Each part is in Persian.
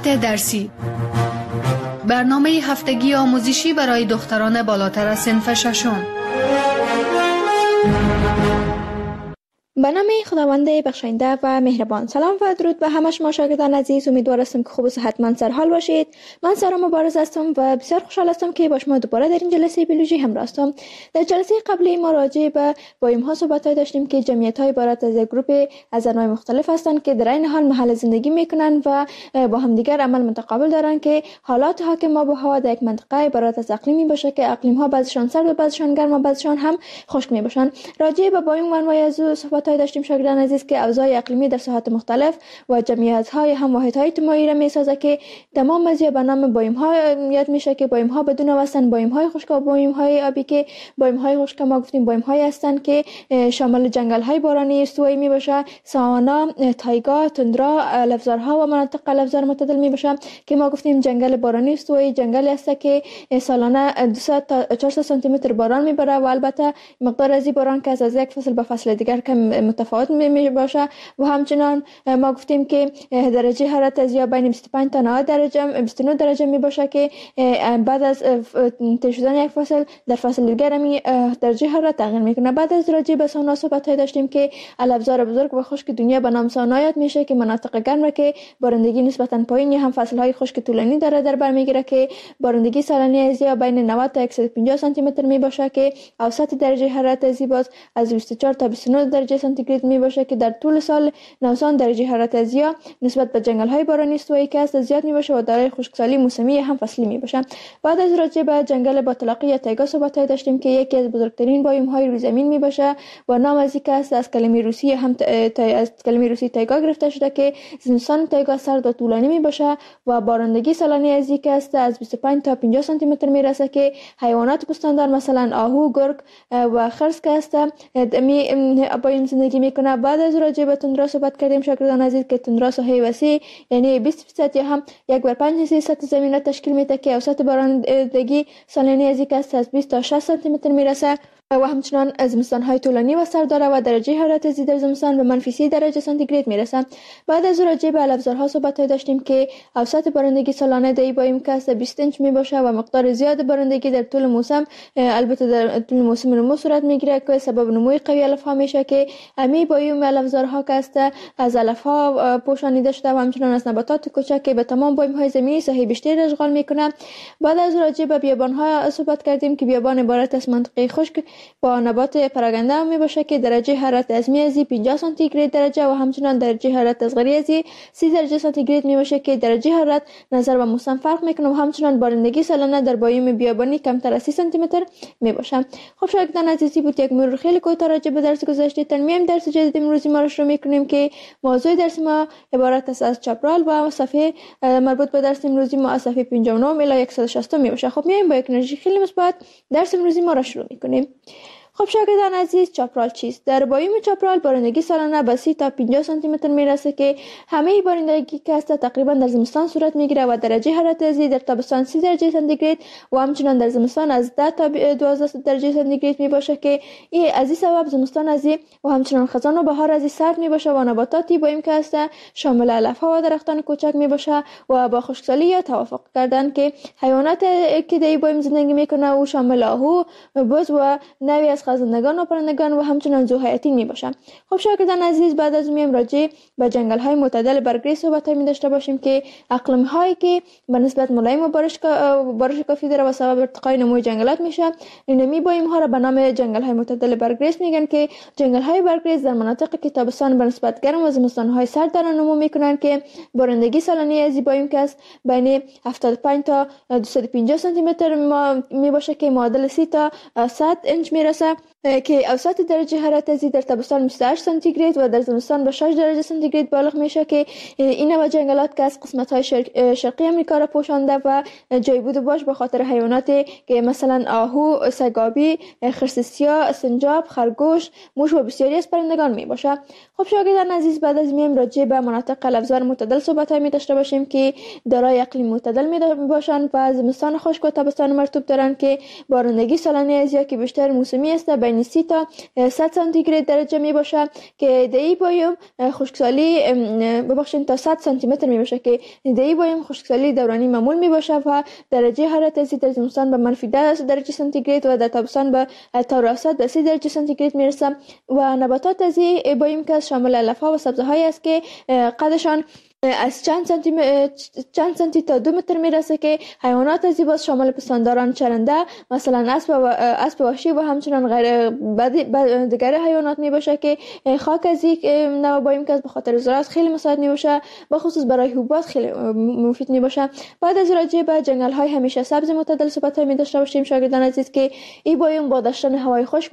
ساعت درسی، برنامه هفتگی آموزشی برای دختران بالاتر از صنف ششم. به نام خداوند بخشاینده و مهربان. سلام و درود به همه شما شاگردان عزیز. امیدوار هستم که خوب و صحتمند سر حال باشید. من سارا مبارز هستم و بسیار خوشحال هستم که با شما دوباره در این جلسه بیولوژی همراه هستم. در جلسه قبلی ما راجع به بایوم ها صحبت داشتیم که جمعیت های عبارت از یک گروه از انواع مختلف هستند که در این حال محل زندگی میکنن و با همدیگر عمل متقابل دارن که حالات حاکم آب و هوا در یک منطقه عبارت از اقلیمی باشه که اقلیم ها بعضشان سرد و بعضشان گرم و بعضشان هم خشک می باشن. راجع به بایوم و انواع از صحبت داشتیم شاگردان عزیز که اوضاع اقلیمی در ساحات مختلف و جمعیت‌های هم واحدهای اجتماعی را می‌سازد که تمام از به نام بایوم‌ها یاد میشه که بایوم‌ها بدون واسن بایوم‌های خشک و بایوم‌های آبی که بایوم‌های خشک ما گفتیم بایوم‌هایی هستند که شامل جنگل‌های بارانی استوایی میباشه، ساوانا، تایگا، تندرا، لفظارها و مناطق لفظار معتدل میباشه که ما گفتیم جنگل بارانی استوایی جنگلی است که سالانه 200 تا 400 سانتی متر باران میبره و البته مقدار از این باران که از یک فصل به فصل دیگر کم متفاوت می باشه و همچنان ما گفتیم که درجه حرارت از یا بین 25 تا 90 درجه 29 درجه می باشه که بعد از تیر شدن یک فصل در فصل دیگر می درجه حرارت تغییر میکنه. بعد از راجع به سونا صحبت داشتیم که الابزار بزرگ و خشک دنیا به نام سونا یاد میشه که مناطق گرم را که بارندگی نسبتا پایین هم فصل های خشک طولانی داره در بر میگیره که بارندگی سالانه از یا بین 90 تا 150 سانتی متر می باشه که اوسط درجه حرارت از باز از 24 تا 29 درجه سانتیگراد می باشه که در طول سال 90 درجه حرارت از یا نسبت به جنگل های بارانی استوایی که است زیاد می باشه و دارای خشکسالی موسمی هم فصلی می باشه. بعد از راجع به جنگل باطلاقی یا تایگا صحبت داشتیم که یکی از بزرگترین بایوم های روی زمین می باشه و نام از این است از کلمه روسی هم از کلمه روسی تایگا گرفته شده که زمستان تایگا سرد و طولانی می باشه و بارندگی سالانه از این است از 25 تا 50 سانتی متر می رسه که حیوانات پستاندار مثلا آهو، گرگ و خرس که است می بایوم زندگی میکنه. بعد از راجع به تندرا صحبت کردیم شاگردان عزیز که تندرا ساحه وسیع یعنی 20% یا هم 1/5 سطح زمین را تشکیل میده که اوسط بارندگی سالانه از این است از 20 تا 60 سانتی متر میرسه و همچنان زمستان‌های طولانی و سرد داره و درجه حرارت زیر در زمستان به منفی 30 درجه سانتیگراد میرسه. بعد از راجع به علفزارها صحبت داشتیم که اوسط بارندگی سالانه در بایوم که است 20 اینچ میباشه و مقدار زیاد بارندگی در طول موسم البته در طول موسم نمو صورت میگیره که سبب نموی قوی علف‌ها میشه که امی بایوم علفزارها که است از علف‌ها پوشانیده شده و همچنان از نباتات کوچک که به تمام بایوم‌های زمینی ساحه بیشتر اشغال میکنه. بعد از راجع به بیابان‌ها صحبت کردیم که بیابان عبارت از منطقه خشک با نبات پراگنده می باشه که درجه حرارت از میازی 50 سانتیگراد درجه و همچنان درجه حرارت از غریزی 30 درجه سانتیگراد می باشه که درجه حرارت نظر به موسم فرق میکنه و همچنان بارندگی سالانه در بایوم بیابانی کمتر از 30 سانتی متر می باشه. خب شاگردان عزیزی بود یک مرور خیلی کوتاه راجع به درس گذشته. تنمیم درس جدید امروزی ما رو شروع میکنیم که موضوع درس ما عبارت است از چاپرال و صفحه مربوط به درس امروزی ما از صفحه 59 الی 160 می باشه. خب میایم با یک انرژی خیلی مثبت درس امروزی ما را شروع میکنیم. خب شاگردان عزیز چاپرال چیست؟ در بایوم چاپرال بارندگی سالانه به 30 تا 50 سانتی متر میرسه که همه بارندگی که است تقریبا در زمستان صورت میگیره و درجه حرارت از در تابستان 30 درجه سانتیگراد و همچنان در زمستان از 10 تا 12 درجه سانتیگراد می باشه که این از این سبب زمستان از و همچنان خزان و بهار از سرد می باشه و نباتاتی بایوم که است شامل علف‌ها و درختان کوچک می باشه و با خشکسالی یا توافق کردن که حیوانات که در بایوم زندگی میکنه و شامل آهو، بز و نوعی از خزندگان و پرندگان و همچنان ذوحیاتی می باشن. خب شاگردان عزیز بعد از میم راجع به جنگل های معتدل برگریز صحبت می داشته باشیم که اقلیم هایی که به نسبت ملایم و بارش کافی داره و سبب ارتقای نموی جنگلات میشه اینمی بایوم ها را به نام جنگل های معتدل برگریز میگن که جنگل های برگریز در مناطقی که تابستان به نسبت گرم و زمستان های سرد دارن نمو میکنن که بارندگی سالانه از بایوم که است بین 75 تا 250 سانتی متر می باشه که معادل 30 تا 100 اینچ میرسه که اوسط درجه حرارت از در تابستان 28 سانتیگراد و در زمستان به 6 درجه سانتیگراد بالغ میشه که این نوع جنگلات که از قسمت‌های شرقی آمریکا را پوشانده و جایبود باش به خاطر حیواناتی که مثلا آهو، سگابی، خرس سیاه، سنجاب، خرگوش، موش و بسیاری از پرندگان می باشه. خب شاگردان عزیز بعد از میم راجع به مناطق لفظار معتدل صحبت می داشته باشیم که دارای اقلیم معتدل می باشند و زمستان خشک و تابستان مرطوب دارند که بارندگی سالانه از یا که بیشتر موسمی است است بین 30 تا 100 سانتیگراد درجه می باشه که در این بایم خشکسالی ببخشید تا 100 سانتی متر می باشه که در این بایم خشکسالی دورانی معمول می باشه و درجه حرارت از در زمستان به منفی 10 درجه سانتیگراد و در تابستان به تا راست به 30 درجه سانتیگراد می رسه و نباتات از این بایم که شامل علف‌ها و سبزه‌های است که قدشان از چند سانتی تا 2 متر میرسه که حیوانات از باز شامل پستانداران چرنده مثلا اسب وحشی و همچنان غیر دیگر حیوانات می باشه که خاک از یک نوع بایم که به خاطر زراعت خیلی مساعد می باشه به خصوص برای حبوبات خیلی مفید می باشه. بعد از راجع به جنگل های همیشه سبز معتدل صحبت می داشته باشیم شاگردان عزیز که این بایم با داشتن هوای خشک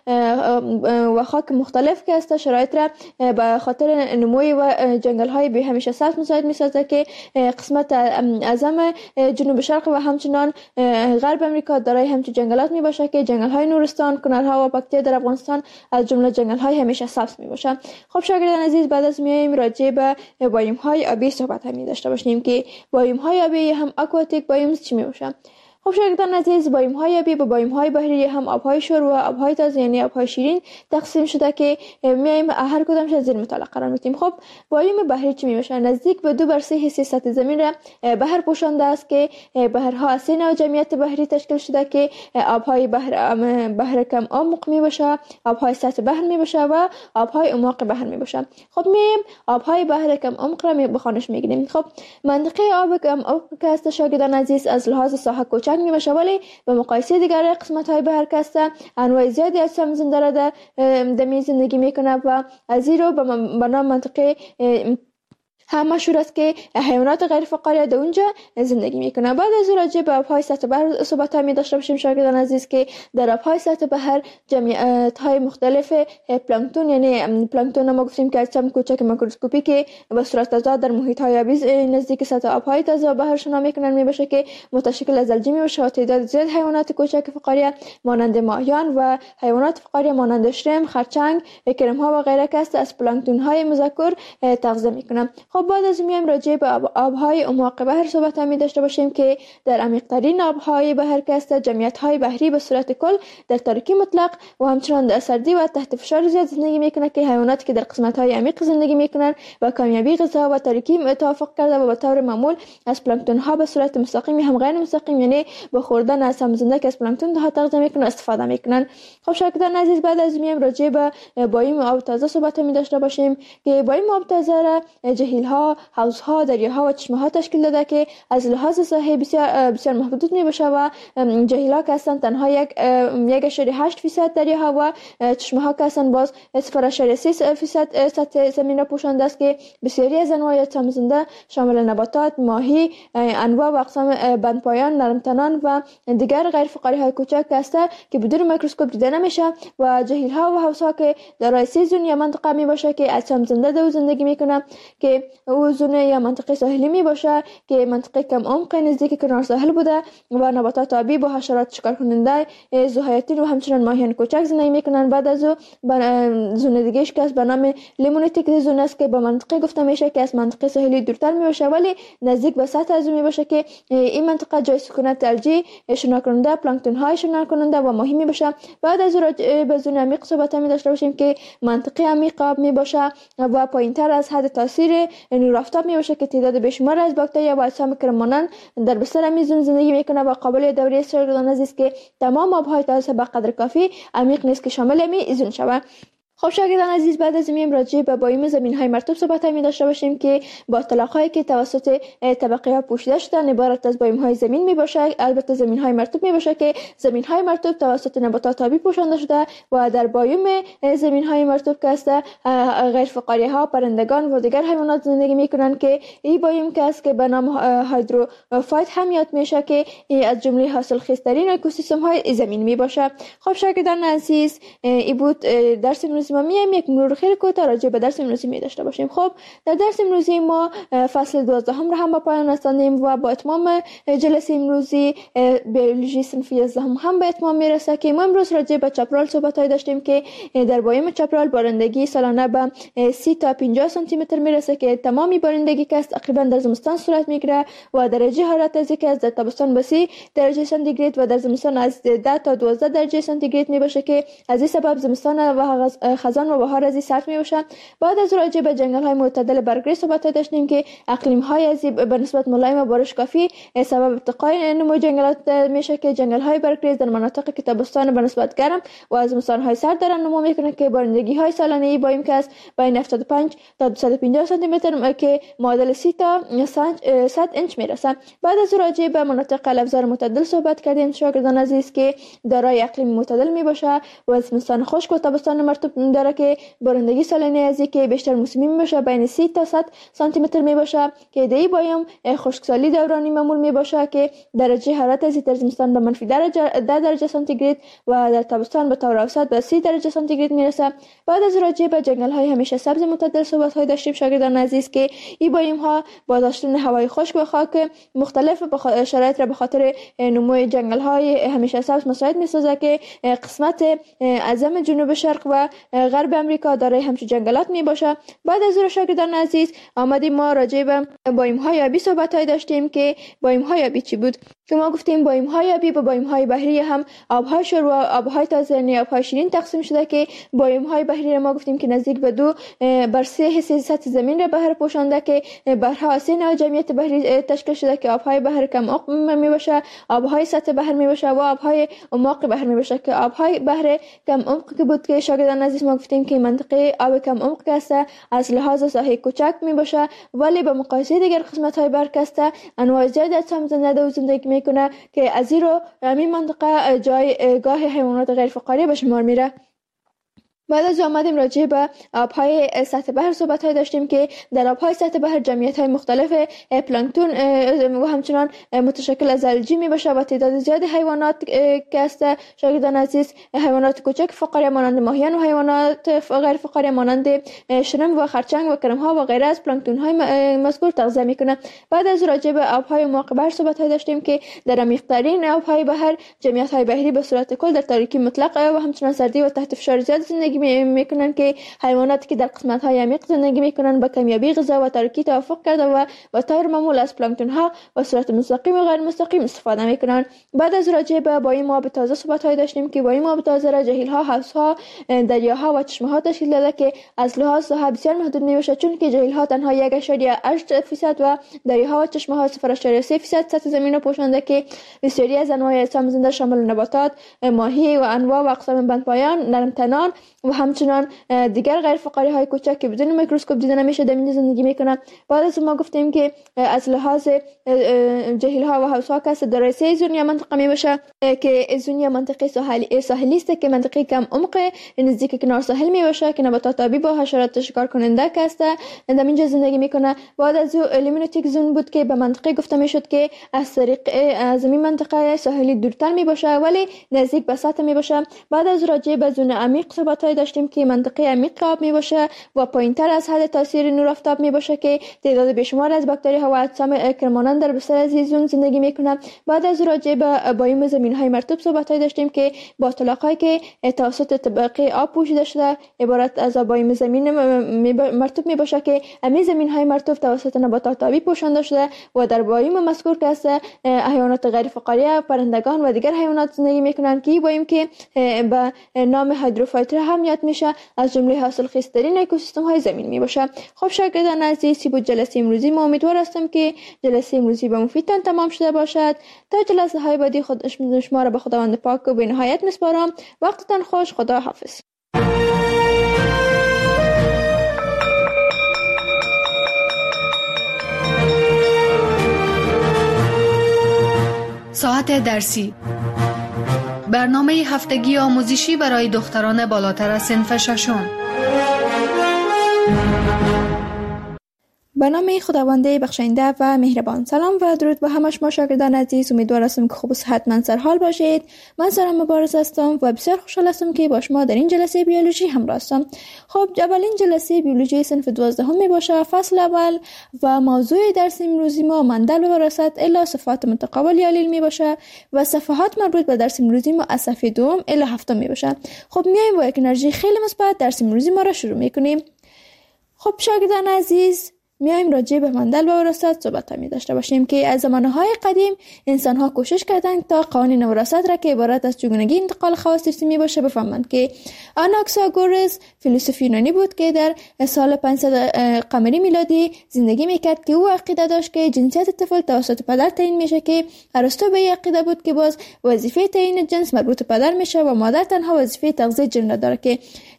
و خاک مختلف که است شرایط را به خاطر نموی و جنگل های به همیشه سبز مساعد می سازه که قسمت اعظم جنوب شرق و همچنان غرب امریکا دارای همچین جنگلات می باشه که جنگل های نورستان، کنرها و پکتیا در افغانستان از جمله جنگل های همیشه سبز می باشه. خب شاگردان عزیز بعد از میایم راجع به بایم های آبی صحبت می داشته باشیم که بایم های آبی هم اکواتیک بایم چی می باشه. خب شاگردان عزیز بایم های آبی به بایم های بحری هم آبهای شور و آبهای تازه یعنی آبهای شیرین تقسیم شده که میایم هر کدامش زیر مطالعه قرار میدیم. خب بایم بحری چی میشه؟ نزدیک به 2/3 حصه سطح زمین را بحر پوشانده است که بحرها از 3 نوع جمعیت بحری تشکیل شده که آبهای بحر کم عمق میباشه، آبهای سطح بحر میباشه و آبهای اعماق بحر میباشه. خب میایم آبهای بحر کم عمق را به خانش میگیریم. خب منطقه آب کم عمق که است شاگردان عزیز از لحاظ ساحه کوچک می باشه ولی به مقایسه دیگر قسمت های بحر که است انواع زیادی از سم زنده را در می زندگی میکنه و از این رو به نام منطقه هم مشهور است که حیوانات غیر فقاریه در اونجا زندگی میکنه. بعد از راجع به آبهای سطح بحر صحبت می داشته باشیم شاگردان عزیز که در آبهای سطح بحر جمعیت های مختلف پلانکتون یعنی پلانکتون ما گفتیم که اجسام کوچک میکروسکوپی که به صورت تضاد در محیط های آبی نزدیک سطح آبهای تازه بحر شنا میکنن می باشه که متشکل از الجی می باشه و تعداد زیاد حیوانات کوچک فقاریه مانند ماهیان و حیوانات فقاریه مانند شرم، خرچنگ، کرم ها و غیره که از پلانکتون های مذکور تغذیه میکنن. خب بعد از میایم راجع به آبهای اعماق بحر صحبت می داشته باشیم که در عمیق‌ترین آبهای بحر که است جمعیت‌های بحری به صورت کل در تاریکی مطلق و همچنان در سردی و تحت فشار زیاد زندگی میکنه که حیواناتی که در قسمت‌های عمیق زندگی میکنن و کامیابی غذا و تاریکی توافق کرده و به طور معمول از پلانکتون ها به صورت مستقیم هم غیر مستقیم یعنی با خوردن از سم زنده که از پلانکتون ها تغذیه میکنن استفاده میکنن. خب شاگردان عزیز بعد از میایم راجع به بایم آب تازه صحبت می داشته باشیم که بایم آب تازه را جهیل‌ها، حوض‌ها، دریاها و چشمه‌ها تشکیل داده که از لحاظ ساحه بسیار محدود میباشه و جهیل‌ها که هستند تنها 1.8% دریاها و چشمه‌ها که هستند باز 0.3% سطح زمین را پوشانده است که بسیاری از انواع اجسام زنده شامل نباتات، ماهی، انواع و اقسام بندپایان، نرمتنان و دیگر غیر فقاری‌های کوچک است که بدون میکروسکوپ دیده نمیشه و جهیل‌ها و حوض‌ها که دارای 3 زون یا منطقه میباشه که اجسام زنده در زندگی میکنه که او زون یا منطقه ساحلی می باشه که منطقه کم عمق نزدیک کنار ساحل بوده و نباتات آبی با حشرات شکار کننده ذوحیاتین و همچنان ماهیان کوچک زندگی میکنن. بعد از او زون دیگه‌اش که به نام لیمونیتیک زون است که به منطقه گفته میشه که از منطقه ساحلی دورتر می باشه ولی نزدیک به سطح از می باشه که این منطقه جای سکونت الجی شنا کننده، پلانکتون های شنا کننده و ماهی می باشه. بعد از او به زون عمیق صحبت می داشته باشیم که منطقه عمیق آب می باشه و پایینتر از حد تاثیر نور آفتاب می باشه که تعداد بیشمار از باکتریا و اجسام کرمانند در بستر میزون زندگی میکنه و قابل دوری شاگردان عزیز که تمام آبهای تازه به قدر کافی عمیق نیست که شامل میزون شود. خب شاگردان عزیز بعد از میایم راجع به بایم زمین‌های مرطوب صحبت می داشته باشیم که با اطلاق‌هایی که توسط طبقه ها پوشیده شدن عبارت از بایم‌های زمین می باشه. البته زمین‌های مرطوب می باشه که زمین‌های مرطوب توسط نباتات آبی پوشانده شده و در بایم زمین‌های مرطوب که است غیر فقاریه‌ها، پرندگان و دیگر حیوانات زندگی می‌کنند که این بایم که است که به نام هایدروفایت هم یاد میشه که از جمله حاصلخیزترین اکوسیستم‌های زمین می باشه. خب شاگردان عزیز این بود درس امروز ما میایم یک مرور خیلی کوتاه راجع به درس امروزی می داشته باشیم. خب در درس امروزی ما فصل 12 را هم به پایان رساندیم و با اتمام جلسه امروزی بیولوژی صنف 11 هم به اتمام میرسه که ما امروز راجع به چپرال صحبت‌های داشتیم که در بایم چپرال بارندگی سالانه به 30 تا 50 سانتی متر میرسه که تمامی بارندگی که تقریبا در زمستان صورت میگیره و درجه حرارت از که از در تابستان به 30 درجه سانتیگراد و در زمستان از 10 تا 12 درجه سانتیگراد می باشه که از این سبب زمستان و خزان و بهار از این سرد می باشه. بعد از راجع به جنگل های معتدل برگری صحبت داشتیم که اقلیم های از به نسبت ملایم و بارش کافی سبب ارتقای نمو جنگلات میشه که جنگل های برگری در مناطق که تابستان به نسبت گرم و از زمستان های سرد دارن نمو میکنه که بارندگی های سالانه بایم که بین 75 تا 250 سانتی متر که معادل 30 تا 100 انچ میرسه. بعد از راجع به مناطق الابزار معتدل صحبت کردیم شاگردان عزیز که دارای اقلیم معتدل می باشه و زمستان خشک و تابستان مرطوب داره که بارندگی سالانه از که بیشتر موسمی می باشه بین 30 تا 100 سانتی متر می باشه که دی بایم خشکسالی دورانی معمول می باشه که درجه حرارت از در زمستان به منفی 10 درجه سانتیگراد و در تابستان به طور اوسط به 30 درجه سانتیگراد می رسه. بعد از راجع به جنگل های همیشه سبز معتدل صحبت های داشتیم شاگردان عزیز که این بایم ها با داشتن هوای خشک و خاک مختلف شرایط را به خاطر نمو جنگل های همیشه سبز مساعد می سازه که قسمت اعظم جنوب شرق و غرب امریکا دارای همچون جنگلات می باشه. بعد از شاگردان عزیز آمدیم ما راجع به بایم های آبی صحبت های داشتیم که بایم های آبی چی بود که ما گفتیم بایم های آبی با بایم های بحری هم آبهای شور و آبهای تازه یعنی آبهای شیرین تقسیم شده که بایم های بحری ما گفتیم که نزدیک به 2/3 حصه سطح زمین را بحر پوشانده که بحرها 3 نوع جمعیت بحری تشکیل شده که آبهای بحر کم عمق می باشه، آبهای سطح بحر می باشه و آبهای عمق بحر می باشه که آبهای بحر کم عمق که بود که شاگردان عزیز ما گفتیم که منطقه آب کم عمق است از لحاظ ساحه کوچک می باشه ولی به مقایسه دیگر قسمت های بحر است انواع زیادی از زنده و زندگی میکنه که از این رو همین منطقه جایگاه حیوانات غیر فقاریه به شمار میره. بعد از آمدیم راجع به آبهای سطح بحر صحبت های داشتیم که در آبهای سطح بحر جمعیت های مختلف پلانکتون و همچنان متشکل از الژی می باشه و تعداد زیاد حیوانات که است شاگردان عزیز حیوانات کوچک فقاریه مانند ماهیان و حیوانات غیر فقاریه مانند شرم و خرچنگ و کرم ها و غیره از پلانکتون های مذکور تغذیه میکنه. بعد از راجع به آبهای عمق بحر صحبت های داشتیم که در عمیق‌ترین آبهای بحر جمعیت های بحری به صورت کل در تاریکی مطلق و همچنان سردی و تحت فشار زیاد زندگی میکنن که حیواناتی که در قسمت های عمیق زندگی میکنن با کمیابی غذا و تاریکی توافق کرده و به طور معمول از پلانکتون ها به صورت مستقیم و غیر مستقیم استفاده میکنن. بعد از راجع به بایم آب تازه صحبت های داشتیم که بایم آب تازه را جهیل ها، حوض ها، دریاها و چشمه ها تشکیل داده که از لحاظ ساحه بسیار محدود میباشه چون که جهیل ها تنها 1.8% و دریاها و چشمه ها 0.3% سطح زمین را پوشانده که بسیاری از انواع اجسام زنده شامل نباتات، ماهی و انواع و اقسام بندپایان، نرمتنان و همچنان دیگر غیر فقاری های کوچک که بدون میکروسکوپ دیده نمیشه در اینجا زندگی میکنن. بعد از ما گفتیم که از لحاظ جهیل ها و حوض ها که دارای 3 زون یا منطقه میباشه که زون یا منطقه ساحلی است که منطقه کم عمق نزدیک کنار ساحل میباشه که نباتات آبی با حشرات شکار کننده که است در اینجا زندگی میکنه. بعد از لیمونوتیک زون بود که به منطقه گفته میشد که از طریق از این منطقه ساحلی دورتر میباشه ولی نزدیک به سطح میباشه. بعد از راجع به زون عمیق صحبت داشتیم که منطقه عمیق آب می باشه و پایینتر از حد تاثیر نور آفتاب می باشه که تعداد بیشمار از باکتری ها و اجسام کرمانند در بستر از زون زندگی می کنند. بعد از راجع به بایم زمین های مرطوب صحبت داشتیم که با طلاقایی که توسط طبقه آب پوشیده شده عبارت از بایم زمین مرطوب می باشه که همین زمین های مرطوب توسط نباتات آبی پوشانده شده و در بایم مذکور که است حیوانات غیر فقاریه، پرندگان و دیگر حیوانات زندگی می کنند که بایم که به نام هایدروفایتر هم یاد میشه از جمله حاصل خیزترین اکوسیستم های زمین می باشه. خب شاگردان عزیز بود جلسه امروزی ما امیدوار هستم که جلسه امروزی به مفیدتان تمام شده باشد. تا جلسه های بعدی شما را به خداوند پاک و بی‌نهایت میسپارم. وقتتان خوش. خدا حافظ. ساعت درسی برنامه هفتگی آموزشی برای دختران بالاتر از صنف ششم. به نام خداوند بخشنده و مهربان. سلام و درود به همه شما شاگردان عزیز. امیدوار هستم که خوب و صحتمند سر حال باشید. من سارا مبارز هستم و بسیار خوشحال هستم که با شما در این جلسه بیولوژی همراه هستم. خب اولین جلسه بیولوژی صنف 12 می باشه، فصل اول، و موضوع درس امروزی ما مندل و وراثت الی صفات متقابل یا الیل می باشه و صفحات مربوط به درس امروزی ما از صفحه 2 الی 7 می باشه. خب میایم با یک انرژی خیلی مثبت درس امروزی ما را شروع میکنیم. خب شاگردان عزیز، میایم راجع به مندل و وراثت صحبت می داشته باشیم که از زمانهای قدیم انسان ها کوشش کردند تا قوانین وراثت را که عبارت از چگونگی انتقال خواص ارثی باشه بفهمند. که آناکساگورس فیلسوف یونانی بود که در سال 500 قمری میلادی زندگی میکرد که او عقیده داشت که جنسیت طفل توسط پدر تعیین میشه، که ارسطو به این عقیده بود که باز وظیفه تعیین جنس مربوط به پدر میشه و مادر تنها وظیفه تغذیه جن داره، که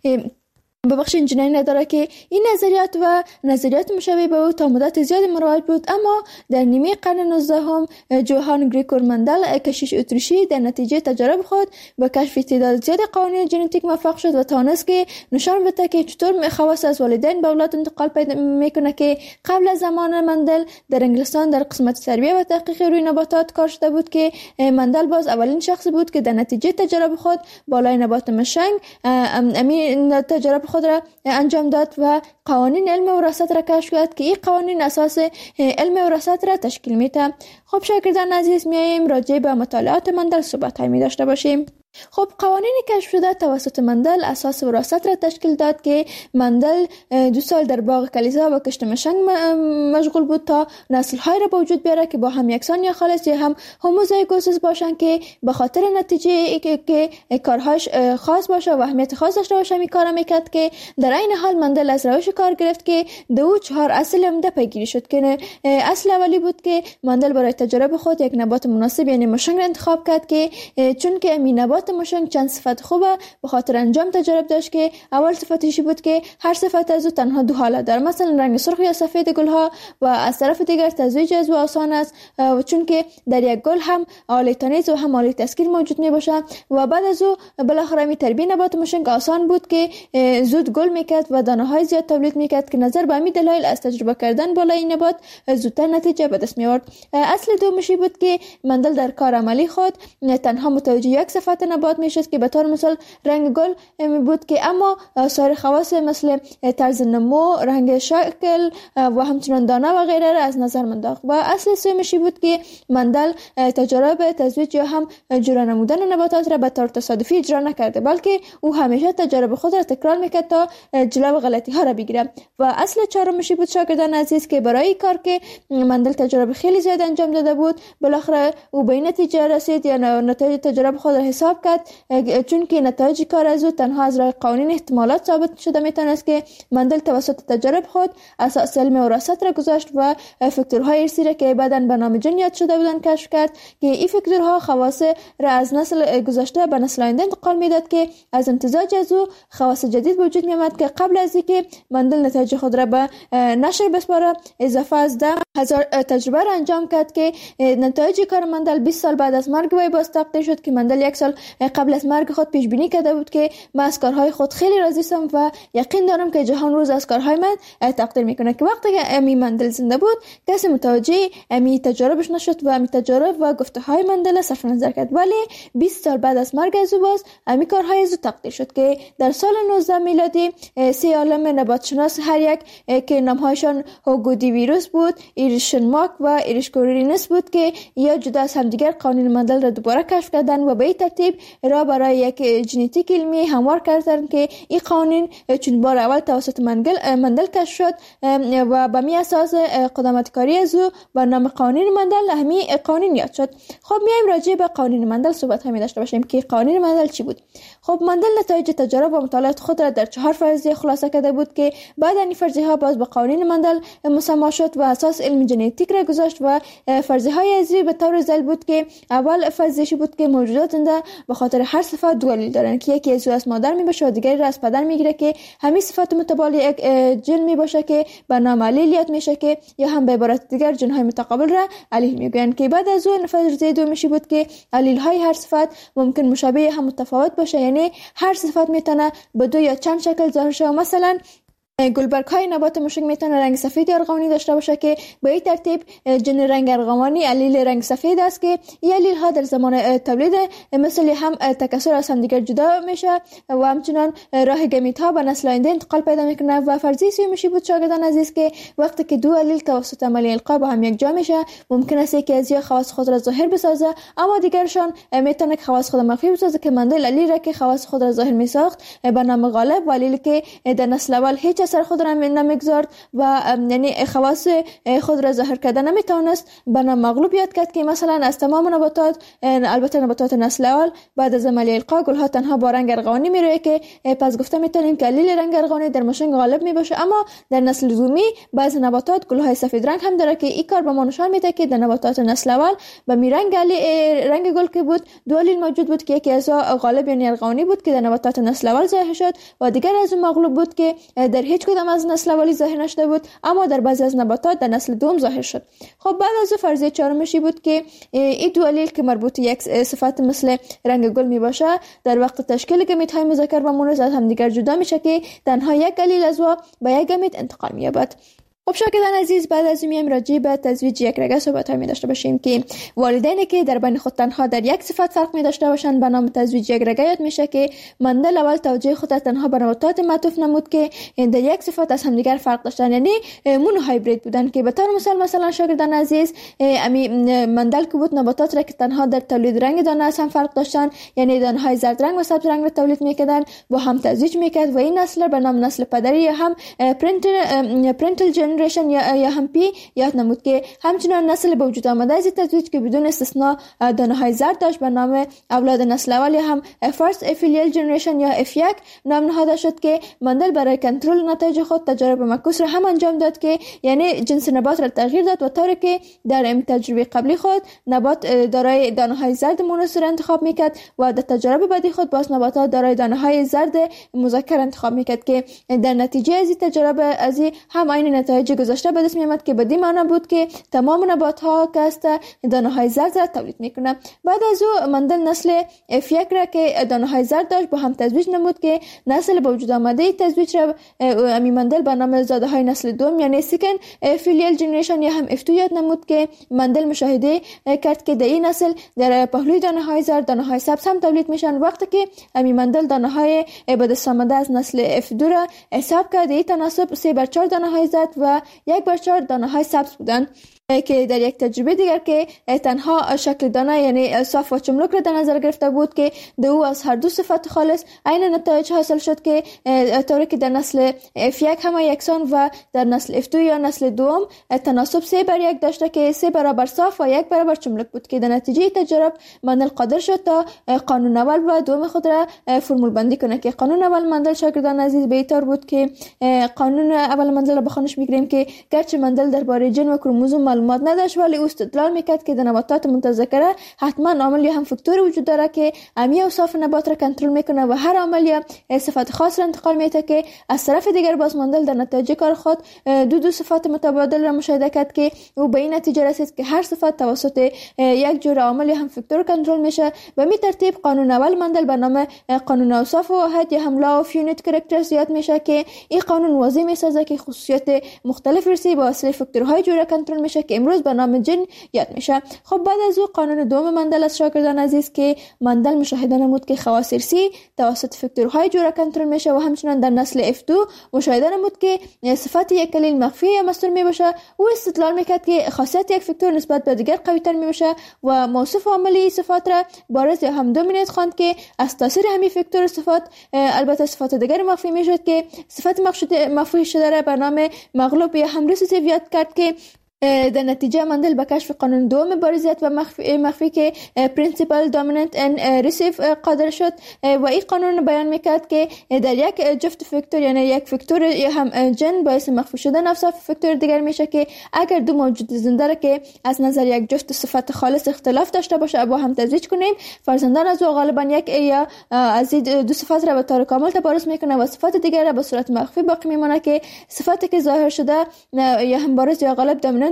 ببخشید جنین نداره. که این نظریات و نظریات مشابه به او تا مدت زیاد مروج بود، اما در نیمه قرن 19 هم جوهان گریگور مندل کشیش اتریشی در نتیجه تجارب خود به کشف تعداد زیاد قوانین ژنتیک موفق شد و توانست که نشان بده که چطور خواص از والدین به اولاد انتقال پیدا میکنه. که قبل از زمان مندل در انگلستان در قسمت تربیه و تحقیق روی نباتات کار شده بود، که مندل باز اولین شخصی بود که در نتیجه تجارب خود بالای نبات مشنگ امین تجارب خود را انجام داد و قوانین علم وراثت را کشف کرد که این قوانین اساس علم وراثت را تشکیل میده. خب شاگردان عزیز، میایم راجع به مطالعات مندل صحبت می داشته باشیم. خب قوانین کشف شده توسط مندل اساس وراثت را تشکیل داد. که مندل 2 سال در باغ کلیسا و کشت مشنگ مشغول بود تا نسل‌های را به وجود بیاره که با هم یکسان یا خالص یا هم هوموزایگوسیس باشن، که به خاطر نتیجه که کارهاش خاص باشه و اهمیت خاص داشته باشه می کار میکرد. که در این حال مندل از روش کار گرفت که 4 اصل عمده پیگیری شد. که اصل اولی بود که مندل برای تجربه خود یک نبات مناسب یعنی مشنگ را انتخاب کرد، که چون که این نبات مشنگ چند صفت خوبه به خاطر انجام تجارب داشت. که اول صفتش بود که هر صفت از او تنها 2 حالت داره، مثلا رنگ سرخ یا سفید گلها، و از طرف دیگر تزویج از او آسان است، چون که در یک گل هم آله تانیز و هم آله تسکیر موجود می باشه. و بعد از او بالاخره می تربیت نبات مشنگ آسان بود که زود گل میکرد و دانه های زیاد تولید میکرد، که نظر به همین دلایل از تجربه کردن بالای این نبات زودتر نتیجه به دست می‌آورد. اصل دومشی بود که مندل در کار عملی خود تنها متوجه یک صفت نبات میشد، که به طور مثال رنگ گل بود، که اما سایر خواص مثل طرز نمو، رنگ شکل و همچنین دانه و غیره را از نظر منداخت. و اصل سومشی بود که مندل تجارب تزویج یا هم جرا نمودن نباتات را به طور تصادفی اجرا نکرده، بلکه او همیشه تجارب خود را تکرار میکرد تا جلو غلطی ها را بگیره. و اصل چهارمشی بود شاگردان عزیز که برای این کار که مندل تجارب خیلی زیاد انجام داده بود، بالاخره او به این نتیجه رسید یا نتایج تجارب خود را حساب کرد، چون که نتایج کار از او تنها از راه قوانین احتمالات ثابت شده میتونست. که مندل توسط تجارب خود اساس علم وراثت را گذاشت و فاکتورهای ارثی را که بعداً به نام جن یاد شده بودند کشف کرد، که این فاکتورها خواص را از نسل گذشته به نسل آینده انتقال میداد، که از امتزاج از او خواص جدید وجود می آمد. که قبل از اینکه مندل نتایج خود را به نشر بسپاره اضافه از 10,000 تجربه را انجام کرد، که نتایج کار مندل 20 سال بعد از مرگ وی باز تقدیر شد. که مندل 1 سال قبل از مرگ خود پیش بینی کرده بود که من از کارهای خود خیلی راضی هستم و یقین دارم که جهان روز از کارهای من تقدیر میکنه. که وقتی که امی مندل زنده بود کسی متوجه امی تجاربش نشد و امی تجارب و گفته های مندل صرف نظر کرد، ولی 20 سال بعد از مرگ از او باز امی کارهای از او تقدیر شد. که در سال 19 میلادی 3 عالم نباتشناس هر یک که نامهایشان هوگودی ویروس بود، ایریشن ماک و ایریشکورینس بود، که یا جدا از همدیگر قوانین مندل را دوباره کشف کردند و به این ترتیب را برای یک ژنتیک علمی هموار کردند. که این قوانین چون بار اول توسط مندل کشف شد و به می اساس قدامت کاری از او با نام قوانین مندل همین قوانین یاد شد. خب میایم راجع به قوانین مندل صحبت می داشته باشیم که قوانین مندل چی بود. خب مندل نتایج تجارب و مطالعات خود را در 4 فرضیه خلاصه کرده بود، که بعد این فرضیه ها باز به قوانین مندل مسما شد و اساس علم ژنتیک را گذاشت. و فرضیه های ازی به طور ذیل بود که اول فرضیه بود که موجودات زنده به خاطر هر صفت 2 دلیل دارن، که یکی از او از مادر می باشه و دیگری را از پدر میگیره، که همین صفات متبادل یک جن می باشه که به نام الیل یاد میشه، که یا هم به عبارت دیگر جن های متقابل را الیل میگن. که بعد از اون فرضیه دومی بود که الیل های هر صفت ممکن مشابه هم متفاوت باشه، یعنی هر صفت میتونه به 2 یا چند شکل ظاهر شه. مثلا گلبرگ های نبات مشک میتونه رنگ سفید یا ارغوانی داشته باشه که به این ترتیب جن رنگ ارغوانی علیل رنگ سفید است که این علیل ها در زمان تولید مثل هم تکثر از هم دیگر جدا میشه و همچنان راه گمیت ها به نسل آینده انتقال پیدا میکنه. و فرضیه سومی بود شاگردان عزیز که وقتی که دو علیل توسط عملی القا با هم یک جا میشه ممکن است که از یا خواص خود را ظاهر بسازه اما دیگرشان میتونه که خواص خود مخفی بسازه که مندل علیل را که خواص خود را ظاهر میساخت به نام غالب و علیل که در نسل اول هیچ اثر خود را نمیگذارد و یعنی خواص خود را ظاهر کرده نمیتونست به نام مغلوب یاد کرد که مثلا از تمام نباتات البته نباتات نسل اول بعد از عملی القا گل ها تنها با رنگ ارغوانی میروه که پس گفته میتونیم که علیل رنگ ارغوانی در مشک غالب میباشه. اما در نسل دومی بعض نباتات گل های سفید رنگ هم داره که این کار به ما نشان میده که در نباتات نسل اول به می رنگ گل که بود دو علیل موجود بود که یکی از غالب یعنی ارغوانی بود که در نباتات نسل اول ظاهر شد و دیگر از مغلوب بود که در هیچ کدام از نسل اولی ظاهر نشده بود اما در بعضی از نباتات در نسل دوم ظاهر شد. خب بعد از فرضیه چهارمشی بود که این دو علیل که مربوط یک صفت مثل رنگ گل می باشه در وقت تشکیل گمیت های مذکر و مؤنث از هم دیگر جدا میشه که تنها یک علیل از به یک گمیت انتقال می‌یابد. خب شاگردان عزیز بعد از این راجع به تزویج یک رگه صحبت می داشته باشیم که والدینی که در بین خود تنها در یک صفت فرق می داشته باشند به نام تزویج یک رگه یاد میشه که مندل اول توجه خود تنها به نباتات معطوف نمود که در یک صفت از همدیگر فرق داشتن یعنی مونو هایبرید بودن که به طور مثلا شاگردان عزیز امی مندل که بود نباتات را که تنها در تولید رنگ دانه از هم فرق داشتن یعنی دانه های زرد رنگ و سبز رنگ را تولید میکردن با هم تزویج میکرد و این نسل به نام نسل پدری یا هم پرنتل جنریشن یا هم پی یاد نمود که همچنان نسل به وجود آمده از تزویج که بدون استثناء دانه های زرد داشت به نام اولاد نسل اول یا هم فرست افیلیل جنریشن یا F1 نام نهاده شد که مندل برای کنترل نتایج خود تجارب معکوس را هم انجام داد که یعنی جنس نبات را تغییر داد و طوری که در تجربه قبلی خود نبات دارای دانه های زرد مونوس را انتخاب میکرد و در تجربه بعدی خود باز نباتات دارای دانه های زرد مذکر انتخاب میکرد که در نتیجه از تجربه از هم عین نتایج گذشته به دست میامد که بدین معنی بود که تمام نبات ها که است دانه های زرد را تولید میکنه. بعد از او مندل نسل F1 را که دانه های زرد داشت با هم تزویج نمود که نسل به وجود آمده تزویج را امی مندل به نام زاده های نسل دوم یعنی سیکن فیلیل جنریشن یا هم F2 یاد نمود که مندل مشاهده کرد که در این نسل در پهلوی دانه های زرد دانه های سبز هم تولید میشن وقتی که امی مندل دانه های به دست آمده از نسل F2 را حساب کرد این تناسب 3/4 دانه های زرد و 1/4 دانه های سبز بودند که در یک تجربه دیگر که تنها شکل دانه یعنی صاف و چملک را در نظر گرفته بود که دو از هر دو صفت خالص عین نتایج حاصل شد که طوری که در نسل F1 همه یکسان و در نسل F2 یا نسل دوم تناسب 3/1 داشته که 3 برابر صاف و 1 برابر چملک بود که در نتیجه تجربه مندل قادر شد تا قانون اول و دوم خود را فرمول بندی کنه که قانون اول مندل شاگردان عزیز به طور بود که قانون اول مندل را بخونش میگیریم که گرچه مندل درباره جن و کروموزوم معلومات نداشت ولی او استدلال میکرد که در نباتات متذکره حتما عامل یا هم فاکتور وجود داره که امی اوصاف نبات را کنترل میکنه و هر عامل یا صفت خاص را انتقال میده که از طرف دیگر باز مندل در نتایج کار خود دو صفات متبادل را مشاهده کرد که او به این نتیجه رسید که هر صفت توسط یک جور عامل یا هم فاکتور کنترل میشه. به می ترتیب قانون اول مندل به نام قانون اوصاف واحد یا هم لا اف یونیت کاراکترز یاد میشه که این قانون واضح میسازه که خصوصیات مختلف ارثی با وسیله فاکتورهای جوره کنترل میشه که امروز به نام جن یاد میشه. خب بعد از او قانون دوم مندل از شاگردان عزیز که مندل مشاهده نمود که خواص ارثی توسط فاکتورهای جوره کنترل میشه و همچنین در نسل F2 مشاهده نمود که صفت یک علیل مخفی یا مستور میباشه. او استدلال میکرد که خاصیت یک فاکتور نسبت به دیگر قوی تر میباشه و موصوف عملی صفات را بارز یا هم دومیننت خواند که از تاثیر همین فاکتور صفات البته صفات دیگر مخفی میشد که صفت مخفی شده را به نام مغلوب یا هم ریسیسیو یاد کرد که در نتیجه مندل به کشف قانون دوم بارزیت و مخفی که پرینسیپل دامیننت ان ریسیو قادر شد و این قانون بیان میکرد که در یک جفت فاکتور یعنی یک فاکتور یا هم جن باعث مخفی شدن اوصاف فاکتور دیگر میشه که اگر دو موجود زنده را که از نظر یک جفت صفت خالص اختلاف داشته باشه با هم تزویج کنیم فرزندان از او غالبا یک یا از دو صفت را به طور کامل تبارز میکنه و صفت دیگر را به صورت مخفی باقی میمونه که صفتی که ظاهر شده یا هم بارز یا غالب دامیننت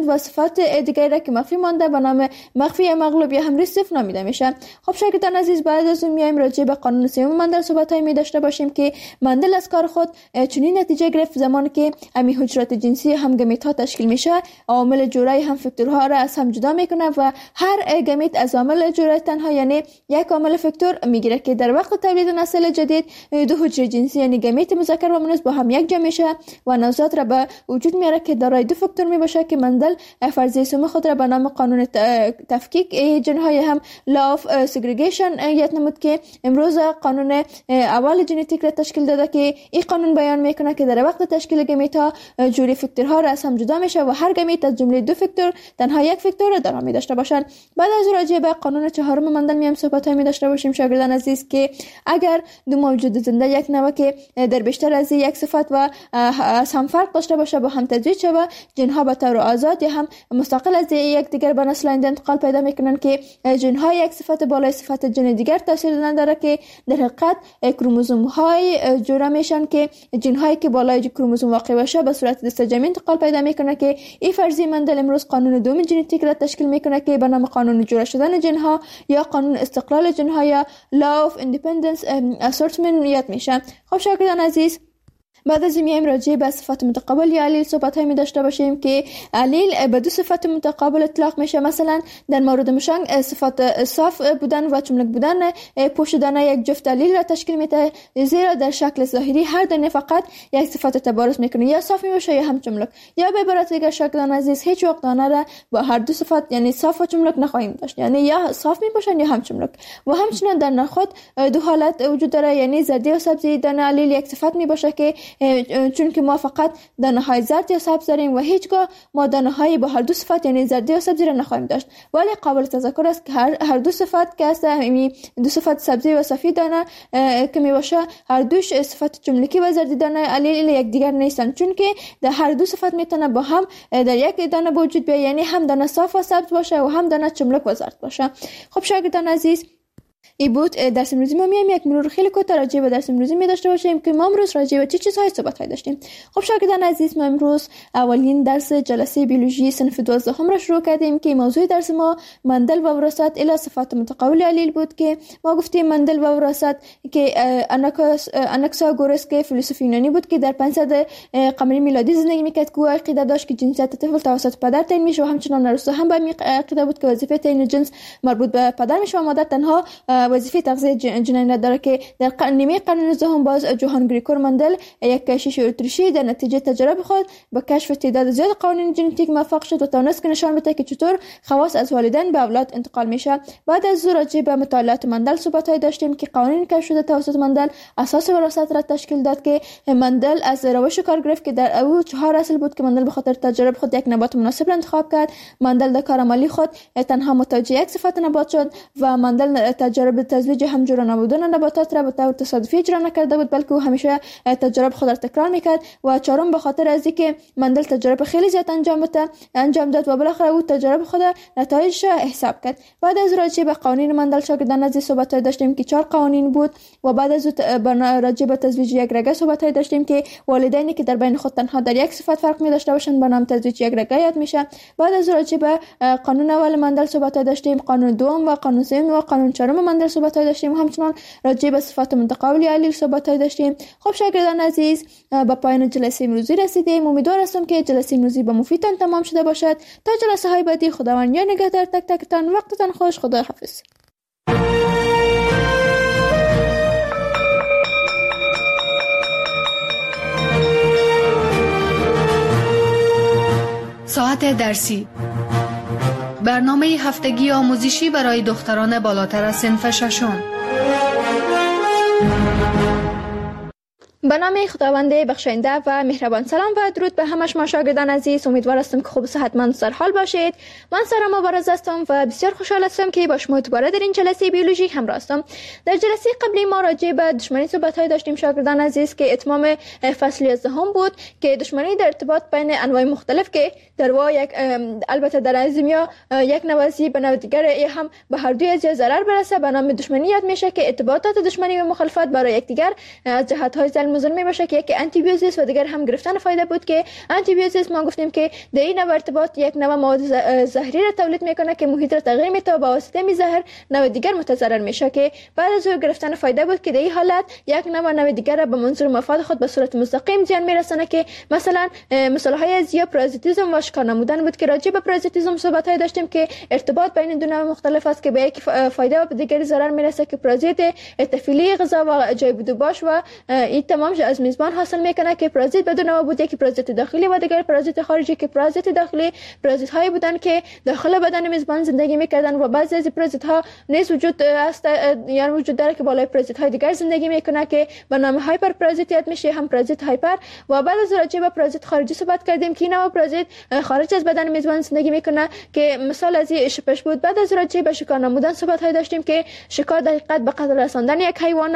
کامپوننت و صفت دیگری را که مخفی مانده به نام مخفی یا مغلوب یا هم ریسیف نامیده میشه. خب شاگردان عزیز، بعد از اون میایم راجع به قانون سوم مندل صحبت‌های می داشته باشیم که مندل از کار خود چنین نتیجه گرفت زمانی که امی حجرات جنسی هم گمیت ها تشکیل میشه، عوامل جوره هم فاکتورها را از هم جدا میکنه و هر گمیت از عامل جوره تنها یعنی یک عامل فاکتور میگیره که در وقت تولید نسل جدید دو حجره جنسی یعنی گمیت مذکر و مؤنث با هم یک جا میشه و نوزاد را به وجود میاره که دارای دو فاکتور میباشه که مندل فرضیه سوم خود را به نام قانون تفکیک ژن‌های هم لا اف سگریگیشن یاد نمود که امروز قانون اول ژنتیک را تشکیل داده که این قانون بیان میکنه که در وقت تشکیل گمیت ها جوری فاکتورها را از هم جدا میشه و هر گمیت از جمله دو فاکتور تنها یک فاکتور را دارا داشته باشند. بعد از راجع به قانون چهارم مندل میام صحبت های می داشته باشیم شاگردان عزیز که اگر دو موجود زنده یک نوع که در بیشتر از یک صفت و از هم فرق داشته باشه با هم تزویج شود، جنها به طور آزاد یا هم مستقل از یک دیگر به نسل آینده انتقال پیدا میکنن که جنها یک صفت بالای صفت جن دیگر تاثیر نداره که در حقیقت کروموزوم های جوړه میشن که جنهایی که بالای کروموزوم واقع باشه به صورت دستجمعی انتقال پیدا میکنه که این فرضیه مندل امروز قانون دوم ژنتیک را تشکیل میکنه که به نام قانون جوړه شدن جنها یا قانون استقلال جنها یا Law of Independence Assortment یاد میشه. خب شاگردان عزیز، بعد از میایم راجع به صفات متقابل یا علیل صحبت های می داشته باشیم که علیل به دو صفت متقابل اطلاق میشه. مثلا در مورد مشنگ صفات صاف بودن و چملک بودن پوشیدن یک جفت علیل را تشکیل میده، زیرا در شکل ظاهری هر دانه فقط یک صفت تبارز میکنه، یا صاف میباشه یا هم چملک. یا به عبارت دیگر شاگردان عزیز، هیچ وقت دانه را با هر دو صفت یعنی صاف و چملک نخواهیم داشت، یعنی یا صاف میباشن یا هم چملک. و همچنین در نخود دو حالت وجود داره، یعنی زردی و سبزی. دانه علیل یک صفت میباشه که چون که ما فقط دانه های زرد یا سبز داریم و هیچگاه ما دانه های با هر دو صفت یعنی زردی و سبزی را نخواهیم داشت. ولی قابل تذکر است که هر دو صفت که است، یعنی دو صفت سبزی و سفید دانه که می باشه، هر دوش صفت چملکی و زردی دانه علیل یک دیگر نیستند، چون که در هر دو صفت میتونه با هم در یک دانه وجود بیاید، یعنی هم دانه صاف و سبز باشه و هم دانه چملک و زرد باشه. خب شاگردان عزیز، این بود درس امروزی. ما میایم یک مرور خیلی کوتاه راجع به درس امروزی می داشته باشیم که ما امروز راجع به چه چیزهای صحبت های داشتیم. خب شاگردان عزیز، ما امروز اولین درس جلسه بیولوژی صنف 12 را شروع کردیم که موضوع درس ما مندل و وراثت الی صفات متقابل علیل بود که ما گفتیم مندل و وراثت که اناکساگورس که فیلسوف یونانی بود که در 500 قمری میلادی زندگی میکرد که عقیده داشت که جنسیت طفل توسط پدر تعیین میشه و همچنین ارسطو هم به عقیده بود که وظیفه تعیین جنس مربوط به پدر میشه و مادر تنها وظیفه تغذیه جنین داره که در نیمه قرن 19 باز جوهان گریگور مندل یک کشیش اتریشی در نتیجه تجربه خود با کشف تعداد زیاد قوانین ژنتیک موفق شد و توانست که نشان بده که چطور خواص از والدین به اولاد انتقال میشه. بعد از راجع به مطالعات مندل صحبت‌های داشتیم که قوانین کشف شده توسط مندل اساس وراثت را تشکیل داد که مندل از روش کار گرفت که در او 4 اصل بود که مندل به خاطر تجربه خود یک نبات مناسب را انتخاب کرد. مندل در کار عملی خود تنها متوجه یک صفت نبات شد و مندل تجربه تزویج همجور نبودن نباتات را به طور تصادفی اجرا نکرده بود، بلکه او همیشه تجربه خود را تکرار میکرد. و چهارم، به خاطر از اینکه مندل تجربه خیلی زیاد انجام داد و بالاخره او تجربه خود نتایجش حساب کرد. بعد از راجع به قوانین مندل شاگردان عزیز صحبت داشتیم که 4 قوانین بود و بعد از راجع به تزویج یک رگه صحبت داشتیم که والدینی که در بین خود تنها در یک صفت فرق می داشته باشند به نام تزویج یک رگه یاد میشه. بعد از راجع به قانون اول مندل صحبت داشتیم، قانون دوم و قانون سوم و قانون چهارم مندل صحبت داشتیم، همچنین راجع به صفات متقابل علیل صحبت داشتیم. خب شاگردان عزیز، به پایان جلسه امروزی رسیدیم. امیدوار هستم که جلسه امروزی به مفیدتان تمام شده باشد. تا جلسه های بعدی، خداوند یا نگهدار تک تکتان. وقتتان خوش. خدا حافظ. ساعت درسی، برنامه هفتگی آموزشی برای دختران بالاتر از صنف ششم. به نام خداوند بخشنده و مهربان، سلام و درود به همه شما شاگردان عزیز. امیدوار هستم که خوب و صحتمند سر حال باشید. من سارا مبارز هستم و بسیار خوشحال هستم که با شما دوباره در این جلسه بیولوژی همراه هستم. در جلسه قبلی ما راجع به دشمنی صحبت‌های داشتیم شاگردان عزیز که اتمام فصل 11 بود که دشمنی در ارتباط بین انواع مختلف که در واقع البته در ازمیا یک نوازی به نوع دیگر هم به هر دوی از ضرر برسه به نام دشمنی یاد میشه که ارتباطات دشمنی و مخالفت برای یکدیگر از جهت‌های المضر می باشه که یکی آنتیبیوتیک و دیگر هم گرفتن فایده بود که آنتیبیوتیک ما گفتیم که در این نوع ارتباط یک نوع مواد زهری را تولید میکنه که محیط را تغییر میده و با واسطه می زهر نوع دیگر متضرر میشه که بعد از گرفتن فایده بود که در این حالت یک نوع دیگر را به منظور مفاد خود به صورت مستقیم زیان میرسونه که مثلا مثال های از یا پارازیتیسم و آشکار نمودن بود که راجع به پارازیتیسم صحبت های داشتیم که ارتباط بین دو نوع مختلف است که به یک فایده و به دیگری ضرر میرسه که پارازیت تفیلی غذا و جای بدو باش و این تمام از میزبان حاصل میکنه که پارازیت بدون نوع بود که پارازیت داخلی و دیگر پارازیت خارجی که پارازیت داخلی پارازیت هایی بودن که داخل بدن میزبان زندگی میکردن و بعضی از پارازیت ها نیز وجود است یعنی وجود داره که بالای پارازیت های دیگر زندگی میکنه که به نام هایپر پارازیتیت میشه هم پارازیت هایپر و بعد از راجع به پارازیت خارجی صحبت کردیم که نوع پارازیت خارج از بدن میزبان زندگی میکنه که مثال از این شپش بود. بعد از راجع به شکار نمودن صحبت های داشتیم که شکار در حقیقت به قتل رساندن یک حیوان